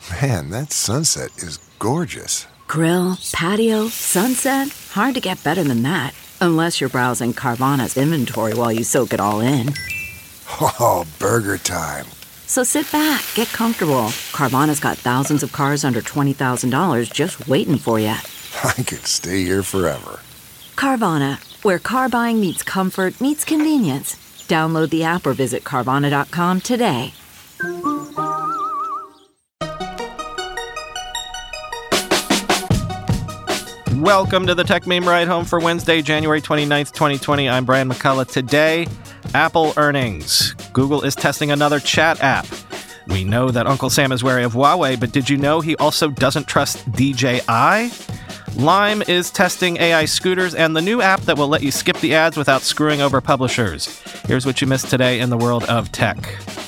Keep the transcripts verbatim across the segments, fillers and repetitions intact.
Man, that sunset is gorgeous. Grill, patio, sunset. Hard to get better than that. Unless you're browsing Carvana's inventory while you soak it all in. Oh, burger time. So sit back, get comfortable. Carvana's got thousands of cars under twenty thousand dollars just waiting for you. I could stay here forever. Carvana, where car buying meets comfort, meets convenience. Download the app or visit Carvana dot com today. Welcome to the Tech Meme Ride Home for Wednesday, January twenty-ninth, twenty twenty. I'm Brian McCullough. Today, Apple earnings. Google is testing another chat app. We know that Uncle Sam is wary of Huawei, but did you know he also doesn't trust D J I? Lime is testing A I scooters and the new app that will let you skip the ads without screwing over publishers. Here's what you missed today in the world of tech.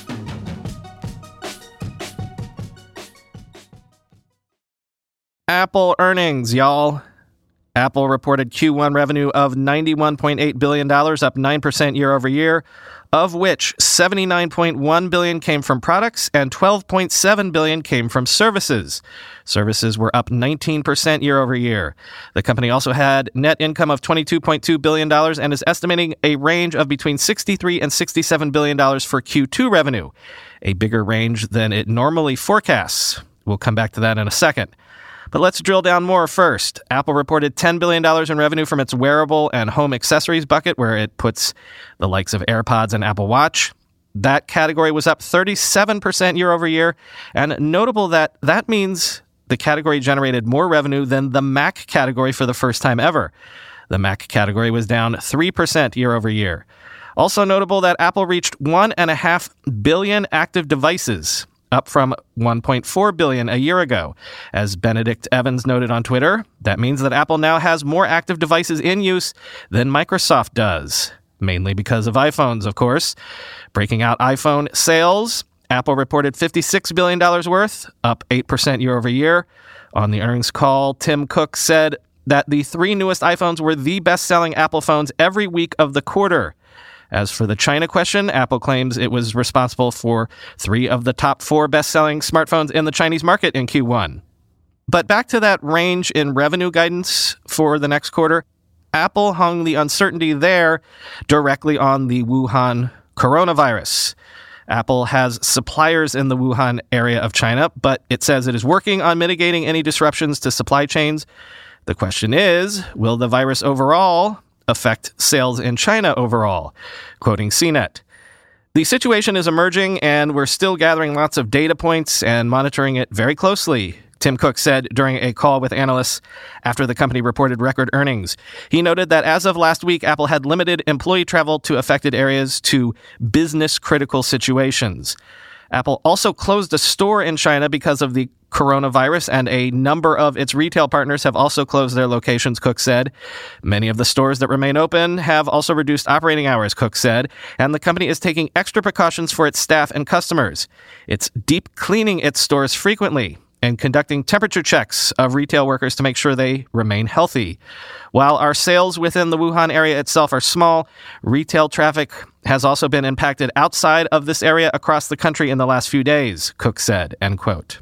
Apple earnings, y'all. Apple reported Q one revenue of ninety-one point eight billion dollars, up nine percent year over year, of which seventy-nine point one billion dollars came from products and twelve point seven billion dollars came from services. Services were up nineteen percent year over year. The company also had net income of twenty-two point two billion dollars and is estimating a range of between sixty-three and sixty-seven billion dollars for Q two revenue, a bigger range than it normally forecasts. We'll come back to that in a second. But let's drill down more first. Apple reported ten billion dollars in revenue from its wearable and home accessories bucket, where it puts the likes of AirPods and Apple Watch. That category was up thirty-seven percent year over year, and notable that that means the category generated more revenue than the Mac category for the first time ever. The Mac category was down three percent year over year. Also notable that Apple reached one point five billion active devices, up from one point four billion a year ago. As Benedict Evans noted on Twitter, that means that Apple now has more active devices in use than Microsoft does, mainly because of iPhones, of course. Breaking out iPhone sales, Apple reported fifty-six billion dollars worth, up eight percent year over year. On the earnings call, Tim Cook said that the three newest iPhones were the best-selling Apple phones every week of the quarter. As for the China question, Apple claims it was responsible for three of the top four best-selling smartphones in the Chinese market in Q one. But back to that range in revenue guidance for the next quarter, Apple hung the uncertainty there directly on the Wuhan coronavirus. Apple has suppliers in the Wuhan area of China, but it says it is working on mitigating any disruptions to supply chains. The question is, will the virus overall affect sales in China overall? Quoting C net. The situation is emerging, and we're still gathering lots of data points and monitoring it very closely, Tim Cook said during a call with analysts after the company reported record earnings. He noted that as of last week, Apple had limited employee travel to affected areas to business-critical situations. Apple also closed a store in China because of the coronavirus, and a number of its retail partners have also closed their locations, Cook said. Many of the stores that remain open have also reduced operating hours, Cook said, and the company is taking extra precautions for its staff and customers. It's deep cleaning its stores frequently and conducting temperature checks of retail workers to make sure they remain healthy. While our sales within the Wuhan area itself are small, retail traffic has also been impacted outside of this area across the country in the last few days, Cook said, end quote.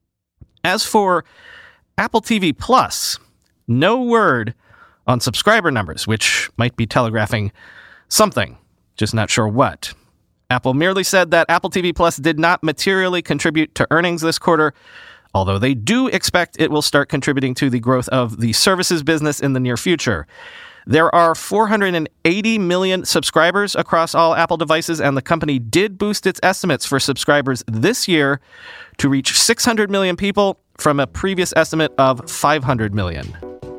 As for Apple T V Plus, no word on subscriber numbers, which might be telegraphing something, just not sure what. Apple merely said that Apple T V Plus did not materially contribute to earnings this quarter, although they do expect it will start contributing to the growth of the services business in the near future. There are four hundred eighty million subscribers across all Apple devices, and the company did boost its estimates for subscribers this year to reach six hundred million people from a previous estimate of five hundred million.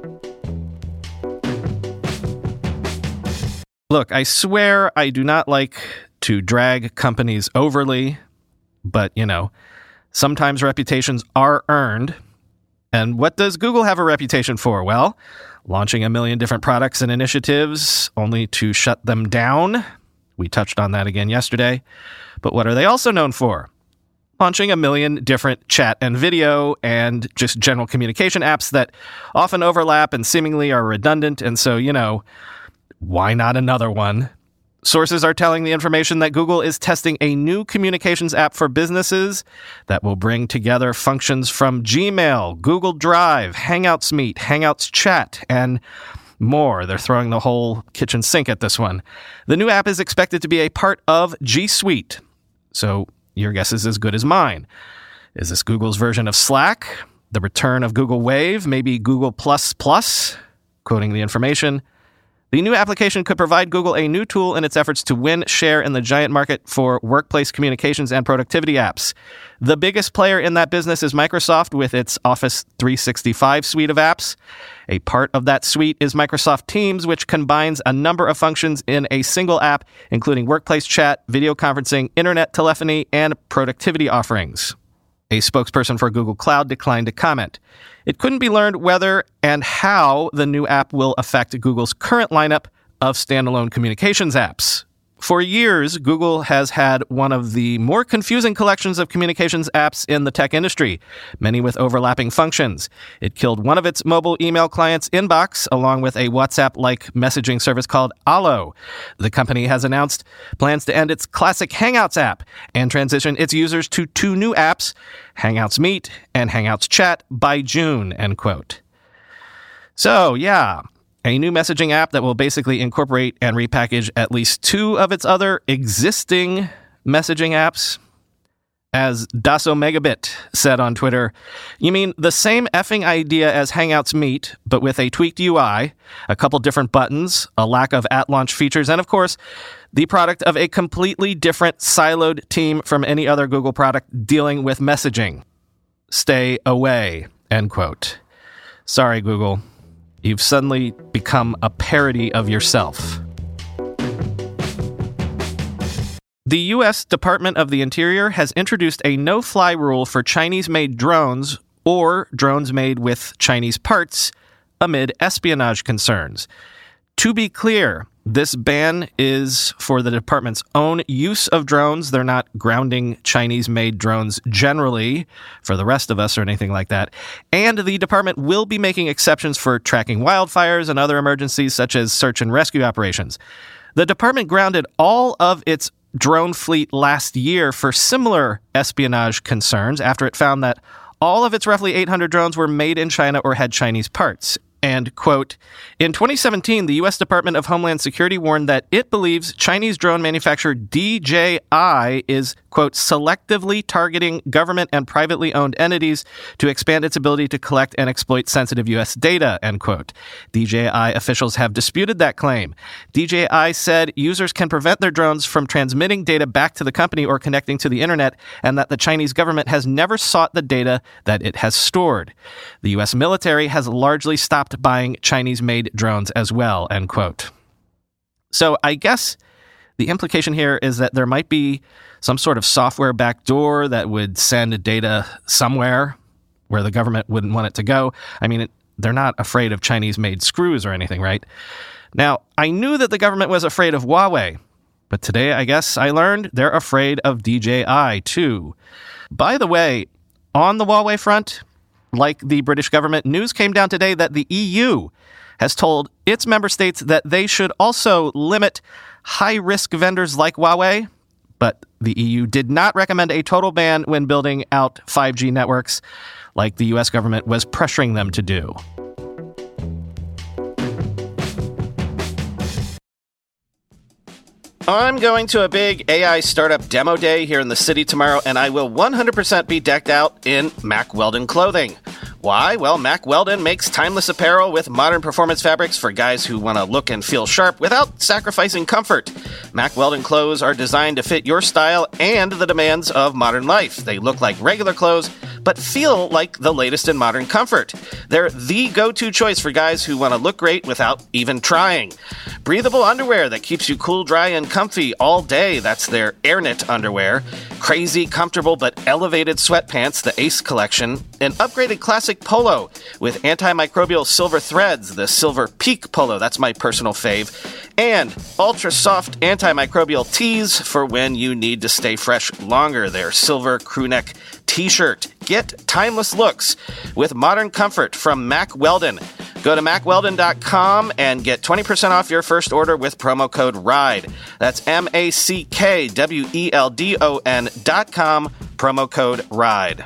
Look, I swear I do not like to drag companies overly, but, you know, sometimes reputations are earned. And what does Google have a reputation for? Well, launching a million different products and initiatives only to shut them down. We touched on that again yesterday. But what are they also known for? Launching a million different chat and video and just general communication apps that often overlap and seemingly are redundant. And so, you know, why not another one? Sources are telling the information that Google is testing a new communications app for businesses that will bring together functions from Gmail, Google Drive, Hangouts Meet, Hangouts Chat, and more. They're throwing the whole kitchen sink at this one. The new app is expected to be a part of G Suite. So your guess is as good as mine. Is this Google's version of Slack? The return of Google Wave? Maybe Google Plus Plus? Quoting the information. The new application could provide Google a new tool in its efforts to win share in the giant market for workplace communications and productivity apps. The biggest player in that business is Microsoft with its Office three sixty-five suite of apps. A part of that suite is Microsoft Teams, which combines a number of functions in a single app, including workplace chat, video conferencing, internet telephony, and productivity offerings. A spokesperson for Google Cloud declined to comment. It couldn't be learned whether and how the new app will affect Google's current lineup of standalone communications apps. For years, Google has had one of the more confusing collections of communications apps in the tech industry, many with overlapping functions. It killed one of its mobile email clients, Inbox, along with a WhatsApp-like messaging service called Allo. The company has announced plans to end its classic Hangouts app and transition its users to two new apps, Hangouts Meet and Hangouts Chat, by June, end quote. So, yeah. A new messaging app that will basically incorporate and repackage at least two of its other existing messaging apps. As Daso Megabit said on Twitter, you mean the same effing idea as Hangouts Meet, but with a tweaked U I, a couple different buttons, a lack of at-launch features, and of course, the product of a completely different siloed team from any other Google product dealing with messaging. Stay away, end quote. Sorry, Google. You've suddenly become a parody of yourself. The U S Department of the Interior has introduced a no-fly rule for Chinese-made drones or drones made with Chinese parts amid espionage concerns. To be clear, this ban is for the department's own use of drones. They're not grounding Chinese-made drones generally for the rest of us or anything like that. And the department will be making exceptions for tracking wildfires and other emergencies such as search and rescue operations. The department grounded all of its drone fleet last year for similar espionage concerns after it found that all of its roughly eight hundred drones were made in China or had Chinese parts. And, quote, in twenty seventeen, the U S Department of Homeland Security warned that it believes Chinese drone manufacturer D J I is, quote, selectively targeting government and privately owned entities to expand its ability to collect and exploit sensitive U S data, end quote. D J I officials have disputed that claim. D J I said users can prevent their drones from transmitting data back to the company or connecting to the internet, and that the Chinese government has never sought the data that it has stored. The U S military has largely stopped buying Chinese-made drones as well, end quote. So I guess the implication here is that there might be some sort of software backdoor that would send data somewhere where the government wouldn't want it to go. I mean, it, they're not afraid of Chinese-made screws or anything, right? Now, I knew that the government was afraid of Huawei, but today I guess I learned they're afraid of D J I too. By the way, on the Huawei front, like the British government, news came down today that the E U has told its member states that they should also limit high-risk vendors like Huawei, but the E U did not recommend a total ban when building out five G networks like the U S government was pressuring them to do. I'm going to a big A I startup demo day here in the city tomorrow, and I will one hundred percent be decked out in Mack Weldon clothing. Why? Well, Mack Weldon makes timeless apparel with modern performance fabrics for guys who want to look and feel sharp without sacrificing comfort. Mack Weldon clothes are designed to fit your style and the demands of modern life. They look like regular clothes, but feel like the latest in modern comfort. They're the go-to choice for guys who want to look great without even trying. Breathable underwear that keeps you cool, dry, and comfy all day. That's their AirKnit underwear. Crazy, comfortable, but elevated sweatpants, the Ace collection. An upgraded classic polo with antimicrobial silver threads, the Silver Peak polo. That's my personal fave. And ultra-soft antimicrobial tees for when you need to stay fresh longer. Their silver crewneck t-shirt. Get timeless looks with modern comfort from Mack Weldon. Go to mack weldon dot com and get twenty percent off your first order with promo code RIDE. That's M A C K W E L D O N dot com, promo code RIDE.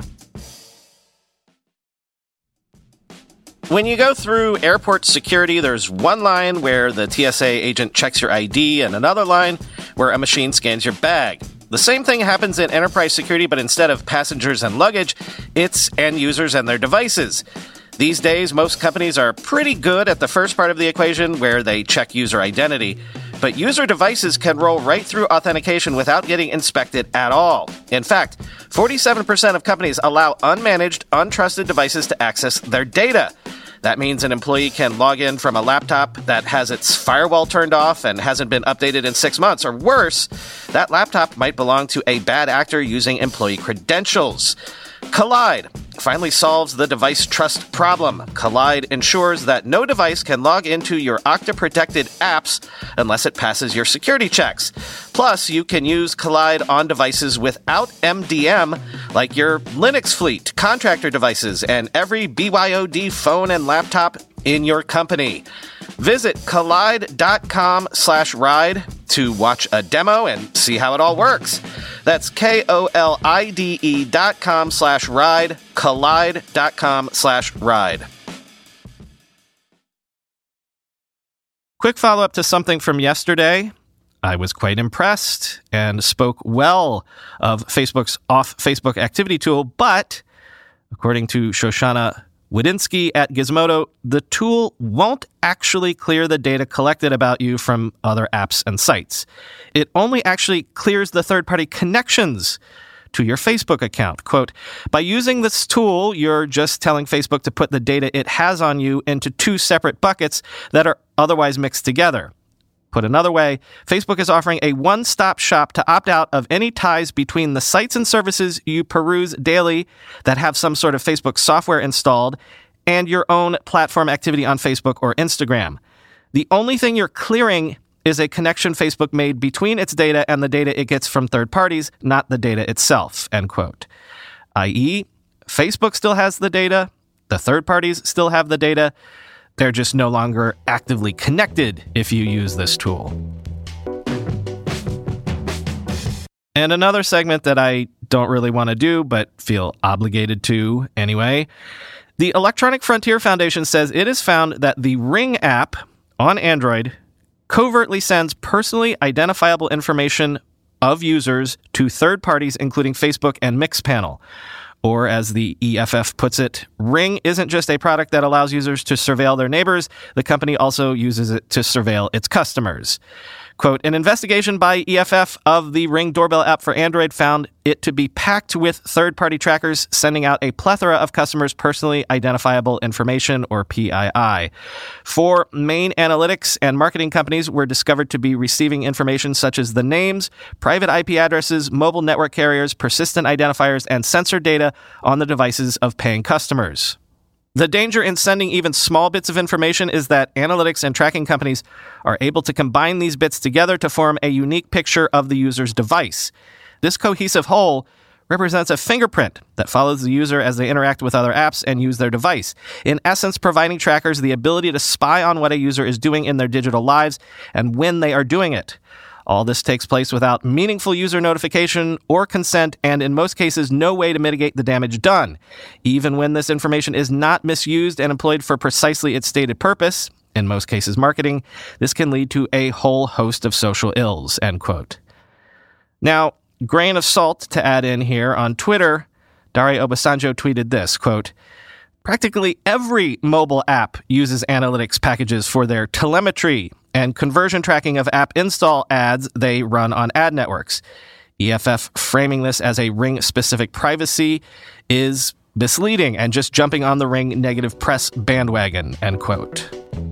When you go through airport security, there's one line where the T S A agent checks your I D and another line where a machine scans your bag. The same thing happens in enterprise security, but instead of passengers and luggage, it's end users and their devices. These days, most companies are pretty good at the first part of the equation where they check user identity, but user devices can roll right through authentication without getting inspected at all. In fact, forty-seven percent of companies allow unmanaged, untrusted devices to access their data. That means an employee can log in from a laptop that has its firewall turned off and hasn't been updated in six months, or worse, that laptop might belong to a bad actor using employee credentials. Kolide finally solves the device trust problem. Kolide ensures that no device can log into your Okta-protected apps unless it passes your security checks. Plus, you can use Kolide on devices without M D M, like your Linux fleet, contractor devices, and every B Y O D phone and laptop in your company. Visit kolide.com slash ride to watch a demo and see how it all works. That's K-O-L-I-D-E dot com slash ride, kolide.com slash ride. Quick follow-up to something from yesterday. I was quite impressed and spoke well of Facebook's off-Facebook activity tool, but according to Shoshana Wodinsky at Gizmodo, the tool won't actually clear the data collected about you from other apps and sites. It only actually clears the third-party connections to your Facebook account. Quote, by using this tool, you're just telling Facebook to put the data it has on you into two separate buckets that are otherwise mixed together. Put another way, Facebook is offering a one-stop shop to opt out of any ties between the sites and services you peruse daily that have some sort of Facebook software installed and your own platform activity on Facebook or Instagram. The only thing you're clearing is a connection Facebook made between its data and the data it gets from third parties, not the data itself, end quote. that is, Facebook still has the data, the third parties still have the data, they're just no longer actively connected if you use this tool. And another segment that I don't really want to do, but feel obligated to anyway. The Electronic Frontier Foundation says it has found that the Ring app on Android covertly sends personally identifiable information of users to third parties, including Facebook and Mixpanel. Or as the E F F puts it, Ring isn't just a product that allows users to surveil their neighbors. The company also uses it to surveil its customers. Quote, an investigation by E F F of the Ring doorbell app for Android found it to be packed with third-party trackers sending out a plethora of customers' personally identifiable information, or P I I. Four main analytics and marketing companies were discovered to be receiving information such as the names, private I P addresses, mobile network carriers, persistent identifiers, and sensor data on the devices of paying customers. The danger in sending even small bits of information is that analytics and tracking companies are able to combine these bits together to form a unique picture of the user's device. This cohesive whole represents a fingerprint that follows the user as they interact with other apps and use their device, in essence providing trackers the ability to spy on what a user is doing in their digital lives and when they are doing it. All this takes place without meaningful user notification or consent, and in most cases, no way to mitigate the damage done. Even when this information is not misused and employed for precisely its stated purpose, in most cases marketing, this can lead to a whole host of social ills, end quote. Now, grain of salt to add in here, on Twitter, Dario Obasanjo tweeted this, quote, practically every mobile app uses analytics packages for their telemetry and conversion tracking of app install ads they run on ad networks. E F F framing this as a Ring-specific privacy is misleading and just jumping on the Ring negative press bandwagon, end quote.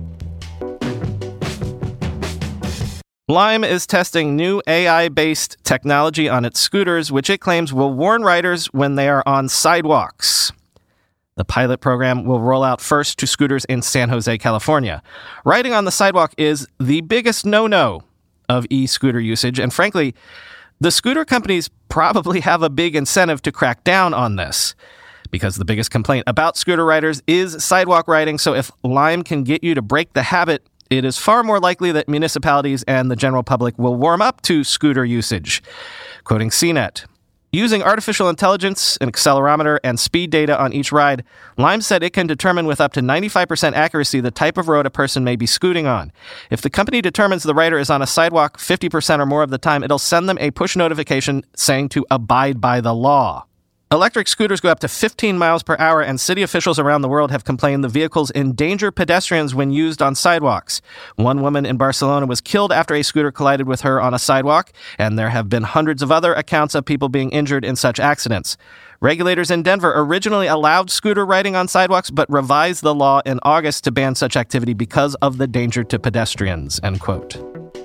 Lime is testing new A I-based technology on its scooters, which it claims will warn riders when they are on sidewalks. The pilot program will roll out first to scooters in San Jose, California. Riding on the sidewalk is the biggest no-no of e-scooter usage, and frankly, the scooter companies probably have a big incentive to crack down on this, because the biggest complaint about scooter riders is sidewalk riding. So if Lime can get you to break the habit, it is far more likely that municipalities and the general public will warm up to scooter usage. Quoting C net, using artificial intelligence, an accelerometer, and speed data on each ride, Lime said it can determine with up to ninety-five percent accuracy the type of road a person may be scooting on. If the company determines the rider is on a sidewalk fifty percent or more of the time, it'll send them a push notification saying to abide by the law. Electric scooters go up to fifteen miles per hour, and city officials around the world have complained the vehicles endanger pedestrians when used on sidewalks. One woman in Barcelona was killed after a scooter collided with her on a sidewalk, and there have been hundreds of other accounts of people being injured in such accidents. Regulators in Denver originally allowed scooter riding on sidewalks, but revised the law in August to ban such activity because of the danger to pedestrians, end quote.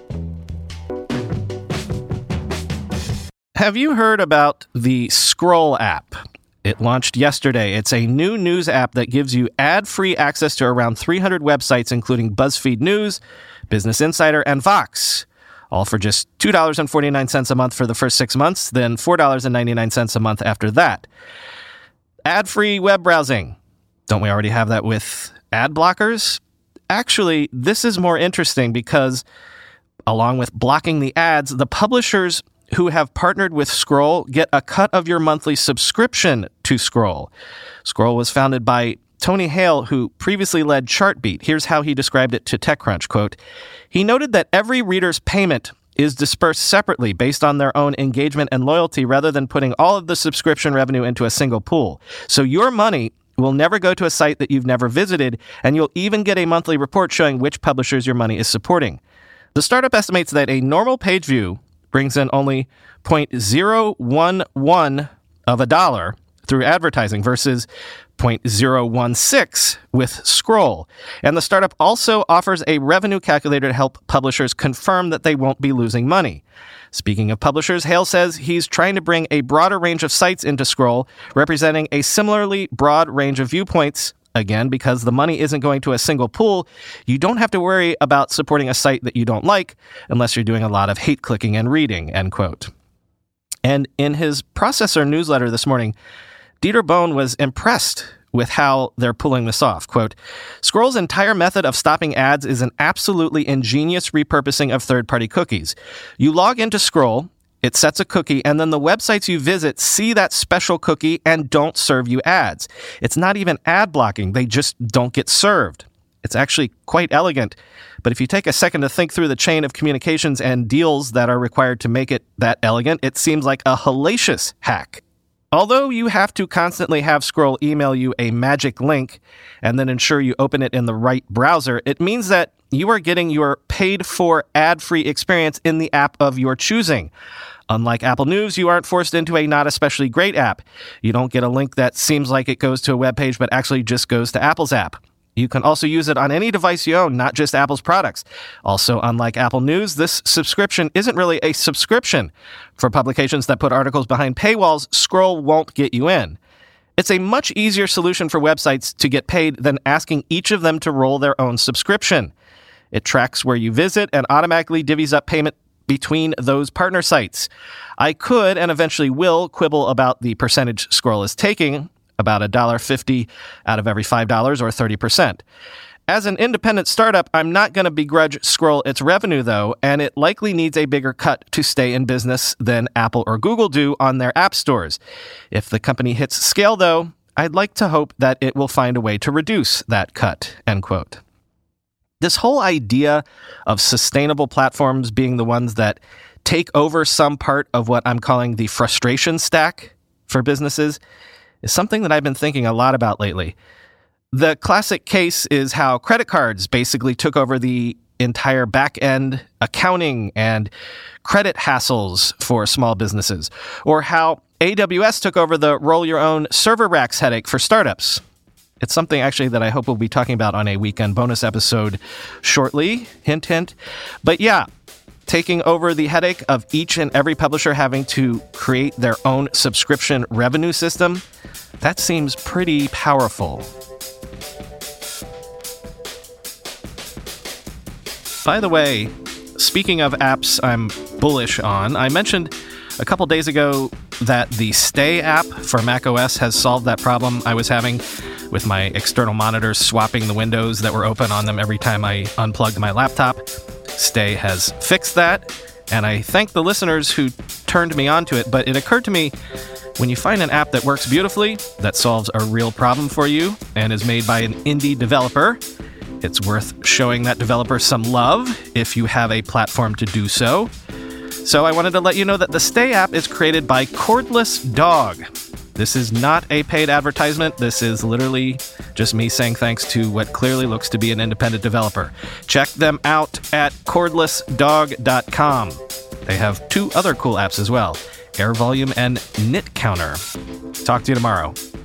Have you heard about the Scroll app? It launched yesterday. It's a new news app that gives you ad-free access to around three hundred websites, including BuzzFeed News, Business Insider, and Vox, all for just two dollars and forty-nine cents a month for the first six months, then four dollars and ninety-nine cents a month after that. Ad-free web browsing. Don't we already have that with ad blockers? Actually, this is more interesting because, along with blocking the ads, the publishers who have partnered with Scroll get a cut of your monthly subscription to Scroll. Scroll was founded by Tony Hale, who previously led Chartbeat. Here's how he described it to TechCrunch, quote, he noted that every reader's payment is dispersed separately based on their own engagement and loyalty rather than putting all of the subscription revenue into a single pool. So your money will never go to a site that you've never visited, and you'll even get a monthly report showing which publishers your money is supporting. The startup estimates that a normal page view brings in only zero point zero one one of a dollar through advertising versus zero point zero one six with Scroll. And the startup also offers a revenue calculator to help publishers confirm that they won't be losing money. Speaking of publishers, Hale says he's trying to bring a broader range of sites into Scroll, representing a similarly broad range of viewpoints. Again, because the money isn't going to a single pool, you don't have to worry about supporting a site that you don't like unless you're doing a lot of hate clicking and reading, end quote. And in his Processor newsletter this morning, Dieter Bohn was impressed with how they're pulling this off. Quote, Scroll's entire method of stopping ads is an absolutely ingenious repurposing of third-party cookies. You log into Scroll, it sets a cookie, and then the websites you visit see that special cookie and don't serve you ads. It's not even ad blocking. They just don't get served. It's actually quite elegant. But if you take a second to think through the chain of communications and deals that are required to make it that elegant, it seems like a hellacious hack. Although you have to constantly have Scroll email you a magic link and then ensure you open it in the right browser, it means that you are getting your paid-for ad-free experience in the app of your choosing. Unlike Apple News, you aren't forced into a not especially great app. You don't get a link that seems like it goes to a web page but actually just goes to Apple's app. You can also use it on any device you own, not just Apple's products. Also, unlike Apple News, this subscription isn't really a subscription. For publications that put articles behind paywalls, Scroll won't get you in. It's a much easier solution for websites to get paid than asking each of them to roll their own subscription. It tracks where you visit and automatically divvies up payment between those partner sites. I could, and eventually will, quibble about the percentage Scroll is taking, about one dollar fifty out of every five dollars or thirty percent. As an independent startup, I'm not going to begrudge Scroll its revenue, though, and it likely needs a bigger cut to stay in business than Apple or Google do on their app stores. If the company hits scale, though, I'd like to hope that it will find a way to reduce that cut, end quote. This whole idea of sustainable platforms being the ones that take over some part of what I'm calling the frustration stack for businesses is something that I've been thinking a lot about lately. The classic case is how credit cards basically took over the entire back-end accounting and credit hassles for small businesses, or how A W S took over the roll-your-own server racks headache for startups. It's something actually that I hope we'll be talking about on a weekend bonus episode shortly, hint, hint. But yeah, taking over the headache of each and every publisher having to create their own subscription revenue system, that seems pretty powerful. By the way, speaking of apps I'm bullish on, I mentioned a couple days ago that the Stay app for macOS has solved that problem I was having with my external monitors swapping the windows that were open on them every time I unplugged my laptop. Stay has fixed that, and I thank the listeners who turned me onto it, but it occurred to me, when you find an app that works beautifully, that solves a real problem for you, and is made by an indie developer, it's worth showing that developer some love if you have a platform to do so. So I wanted to let you know that the Stay app is created by Cordless Dog. This is not a paid advertisement. This is literally just me saying thanks to what clearly looks to be an independent developer. Check them out at cordless dog dot com. They have two other cool apps as well, Air Volume and Knit Counter. Talk to you tomorrow.